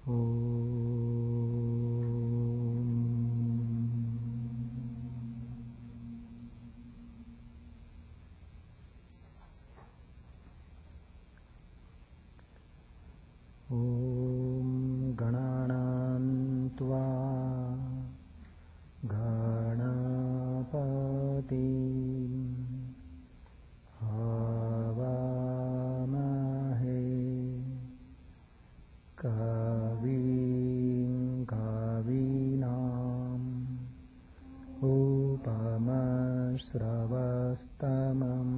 ॐ गणानां त्वा गणपतिं हवामहे कविं कवीनाम् उपमश्रवस्तमम्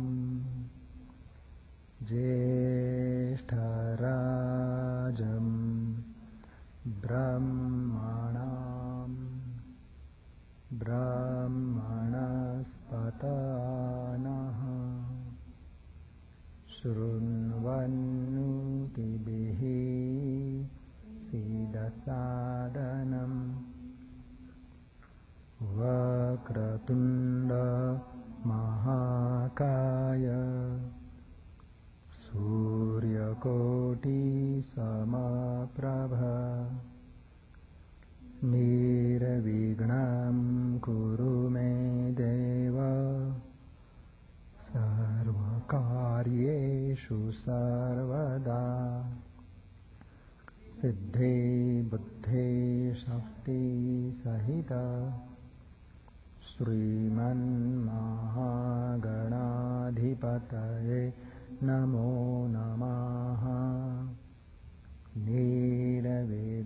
ज्येष्ठराजं ब्रह्मणस्पत नः शृण्वन्नोतिभिः सीदसादनम् वक्रतुण्ड महाकाय सूर्यकोटि समप्रभ निर्विघ्नं कुरु मे देव सर्वकार्येषु सर्वदा सिद्धे बुद्धे शक्ति सहित श्रीमन्महागणाधिपतये नमो नमः। निर्विघ्नं